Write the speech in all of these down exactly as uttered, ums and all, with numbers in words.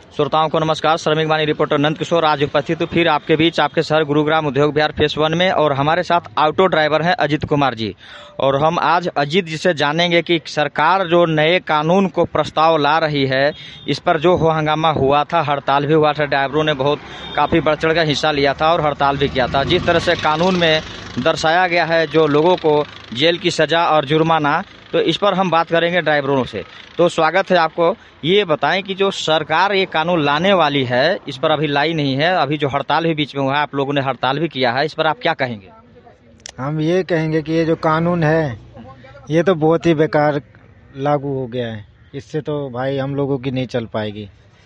श्रोताओं को नमस्कार। श्रमिक वाणी रिपोर्टर नंद किशोर आज उपस्थित हूँ फिर आपके बीच आपके शहर गुरुग्राम उद्योग विहार फेस वन में, और हमारे साथ ऑटो ड्राइवर हैं अजीत कुमार जी। और हम आज अजीत जी से जानेंगे कि सरकार जो नए कानून को प्रस्ताव ला रही है, इस पर जो हो हंगामा हुआ था, हड़ताल भी हुआ था, ड्राइवरों ने बहुत काफ़ी बढ़ चढ़ कर हिस्सा लिया था और हड़ताल भी किया था। जिस तरह से कानून में दर्शाया गया है जो लोगों को जेल की सज़ा और जुर्माना, तो इस पर हम बात करेंगे ड्राइवरों से। तो स्वागत है आपको। ये बताएं कि जो सरकार ये कानून लाने वाली है, इस पर अभी लाई नहीं है, अभी जो हड़ताल भी बीच में हुआ है, आप लोगों ने हड़ताल भी किया है, इस पर आप क्या कहेंगे? हम ये कहेंगे कि ये जो कानून है ये तो बहुत ही बेकार लागू हो गया है। इससे तो भाई हम लोगों की नहीं चल पाएगी।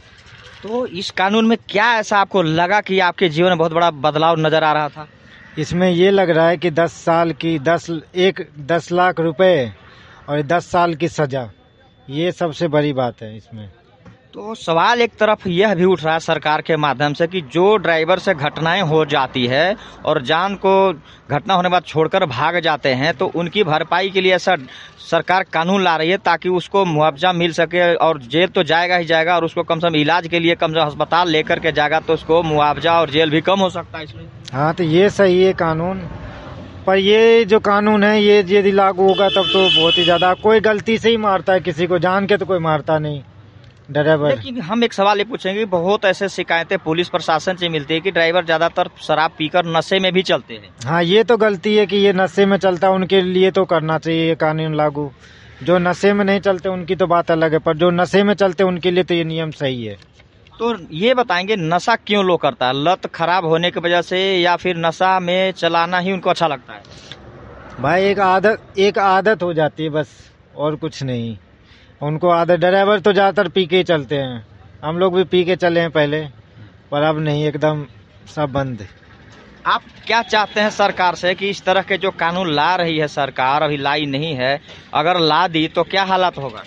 तो इस कानून में क्या ऐसा आपको लगा कि आपके जीवन में बहुत बड़ा बदलाव नजर आ रहा था? इसमें ये लग रहा है कि दस साल की दस एक दस लाख रुपए और दस साल की सजा, ये सबसे बड़ी बात है इसमें। तो सवाल एक तरफ यह भी उठ रहा है सरकार के माध्यम से कि जो ड्राइवर से घटनाएं हो जाती है और जान को घटना होने के बाद छोड़कर भाग जाते हैं, तो उनकी भरपाई के लिए ऐसा सरकार कानून ला रही है ताकि उसको मुआवजा मिल सके, और जेल तो जाएगा ही जाएगा, और उसको कम से कम इलाज के लिए कम से कम अस्पताल लेकर के जाएगा तो उसको मुआवजा और जेल भी कम हो सकता है इसमें। हाँ, तो ये सही है कानून, पर ये जो कानून है ये यदि लागू होगा तब तो बहुत ही ज्यादा, कोई गलती से ही मारता है किसी को, जान के तो कोई मारता नहीं ड्राइवर। लेकिन हम एक सवाल ये पूछेंगे, बहुत ऐसे शिकायतें पुलिस प्रशासन से मिलती है कि ड्राइवर ज्यादातर शराब पीकर नशे में भी चलते हैं। हाँ, ये तो गलती है कि ये नशे में चलता है, उनके लिए तो करना चाहिए ये कानून लागू। जो नशे में नहीं चलते उनकी तो बात अलग है, पर जो नशे में चलते उनके लिए तो ये नियम सही है। तो ये बताएंगे नशा क्यों लोग करता है? लत खराब होने की वजह से, या फिर नशा में चलाना ही उनको अच्छा लगता है? भाई एक आदत एक आदत हो जाती है बस, और कुछ नहीं। उनको आदत, ड्राइवर तो ज्यादातर पी के ही चलते हैं, हम लोग भी पी के चले हैं पहले, पर अब नहीं, एकदम सब बंद। आप क्या चाहते हैं सरकार से कि इस तरह के जो कानून ला रही है सरकार, अभी लाई नहीं है, अगर ला दी तो क्या हालत होगा?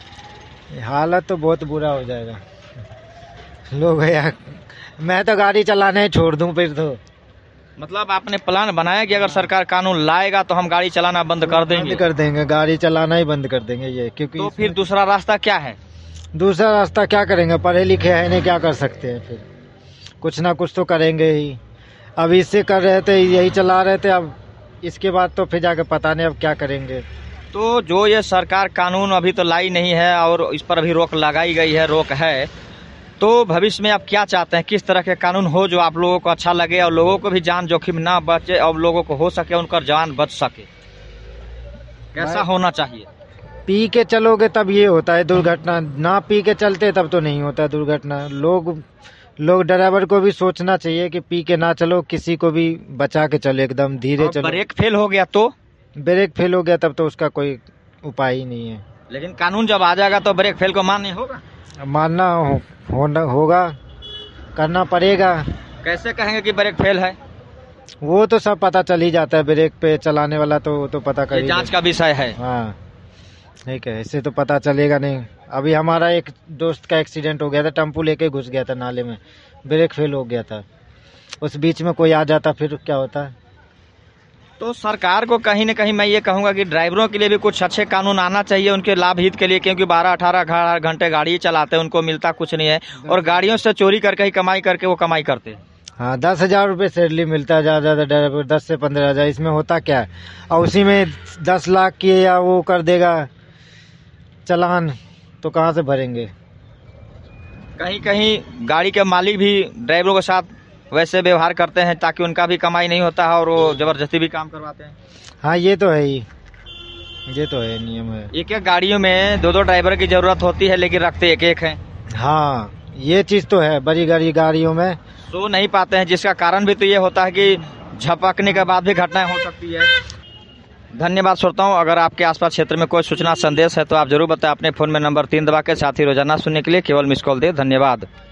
हालत तो बहुत बुरा हो जाएगा। लोग यार, मैं तो गाड़ी चलाना ही छोड़ दूं फिर तो। मतलब आपने प्लान बनाया कि अगर सरकार कानून लाएगा तो हम गाड़ी चलाना बंद कर देंगे? बंद कर देंगे, गाड़ी चलाना ही बंद कर देंगे ये, क्योंकि तो फिर दूसरा रास्ता क्या है? दूसरा रास्ता क्या करेंगे? पढ़े लिखे है नहीं, क्या कर सकते हैं? फिर कुछ ना कुछ तो करेंगे ही। अब इससे कर रहे थे, यही चला रहे थे, अब इसके बाद तो फिर जाके पता नहीं अब क्या करेंगे। तो जो ये सरकार कानून अभी तो लाई नहीं है और इस पर अभी रोक लगाई गई है, रोक है, तो भविष्य में आप क्या चाहते हैं? किस तरह के कानून हो जो आप लोगों को अच्छा लगे और लोगों को भी जान जोखिम ना बचे और लोगों को हो सके उनका जान बच सके? कैसा होना चाहिए? पी के चलोगे तब ये होता है दुर्घटना, ना पी के चलते तब तो नहीं होता दुर्घटना। लोग लोग ड्राइवर को भी सोचना चाहिए कि पी के ना चलो, किसी को भी बचा के चलो, एकदम धीरे चलो। ब्रेक फेल हो गया तो? ब्रेक फेल हो गया तब तो उसका कोई उपाय ही नहीं है। लेकिन कानून जब आ जाएगा तो ब्रेक फेल को मानना होगा। मानना हो, होना होगा, करना पड़ेगा। कैसे कहेंगे कि ब्रेक फेल है? वो तो सब पता चल ही जाता है, ब्रेक पे चलाने वाला तो तो पता कर, जांच का विषय है। हाँ ठीक है, इससे तो पता चलेगा नहीं। अभी हमारा एक दोस्त का एक्सीडेंट हो गया था, टेम्पू लेके घुस गया था नाले में, ब्रेक फेल हो गया था, उस बीच में कोई आ जाता फिर क्या होता। तो सरकार को कहीं न कहीं मैं ये कहूँगा कि ड्राइवरों के लिए भी कुछ अच्छे कानून आना चाहिए उनके लाभ हित के लिए, क्योंकि बारह अठारह घंटे गाड़ी चलाते हैं, उनको मिलता कुछ नहीं है, और गाड़ियों से चोरी करके ही कमाई करके वो कमाई करते हैं। हाँ, दस हजार रुपये सैलरी मिलता है ज्यादा ज्यादा ड्राइवर, दस से पंद्रह हजार। इसमें होता क्या है? और उसी में दस लाख की या वो कर देगा चलान, तो कहाँ से भरेंगे? कहीं कहीं गाड़ी के मालिक भी ड्राइवरों के साथ वैसे व्यवहार करते हैं ताकि उनका भी कमाई नहीं होता है और वो जबरदस्ती भी काम करवाते हैं। हाँ, ये तो है ही, ये तो है, नियम है। एक एक गाड़ियों में दो दो ड्राइवर की जरूरत होती है, लेकिन रखते एक एक हैं। हाँ, ये चीज तो है, बड़ी गाड़ी गाड़ियों में सो नहीं पाते हैं, जिसका कारण भी तो ये होता है कि झपकने के बाद भी घटनाएं हो सकती है। धन्यवाद श्रोताओं। अगर आपके आसपास क्षेत्र में कोई सूचना संदेश है तो आप जरूर बताएं अपने फोन में नंबर तीन दबा के, साथ ही रोजाना सुनने के लिए केवल मिस कॉल दे। धन्यवाद।